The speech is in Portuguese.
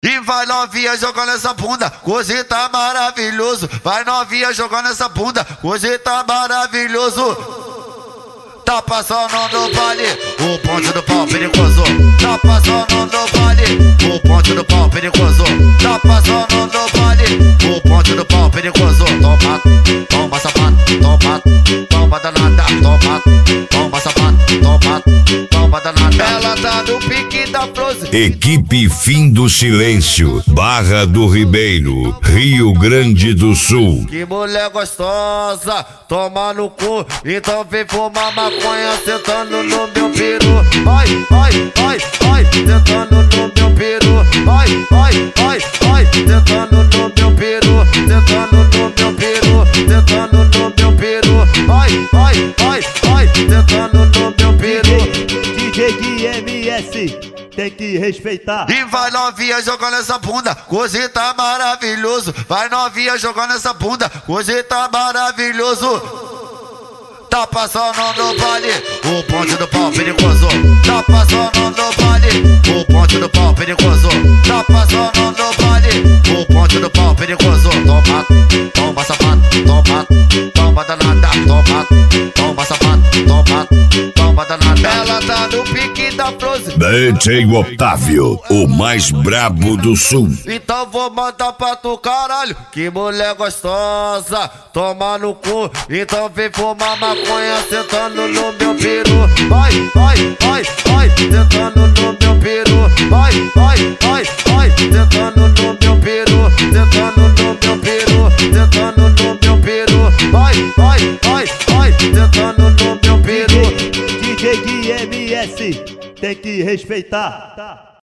E vai novinha jogando essa bunda, coisa tá maravilhoso. Vai novinha jogando essa bunda, coisa tá maravilhoso. Tá passando no vale, o ponte do pau perigoso. Tá passando no vale, o ponte do pau perigoso. Tá passando no vale, o ponte do pau perigoso. Toma, toma sapato, toma, toma danada, toma, toma sapato, toma, toma danada. Ela tá no pique da Frozen. Equipe Fim do Silêncio, Barra do Ribeiro, Rio Grande do Sul. Que mulher gostosa, toma no cu, então vem fumar maconha sentando no meu peru. Ai, ai, ai, ai, sentando no meu peru. Ai, ai, ai, ai, sentando no meu peru, sentando no meu peru, sentando no meu peru. Ai, ai, ai, ai, sentando no meu peru. DJ GMS, tem que respeitar. E vai novinha jogando essa bunda, coisa tá maravilhoso. Vai novinha jogando essa bunda, coisa tá maravilhoso. Tá passando no vale, o ponte do pau perigoso. Tá passando no vale, o ponte do pau perigoso. Tá passando no vale, o ponte do pau perigoso. Toma, toma sapato, toma, toma danada, toma, toma sapato, toma, toma danada. Ela tá no pique da Frozen. DJ Otávio, o mais brabo do sul. Então vou mandar pra tu, caralho. Que mulher gostosa, toma no cu. Então vem fumar maconha sentando no meu peru. Ai, ai, ai, ai, sentando no meu peru. Ai, ai, ai, ai, sentando no meu peru, sentando no meu peru, sentando no meu peru. Ai, ai, ai, ai, sentando no meu peru. DJ GMS, tem que respeitar.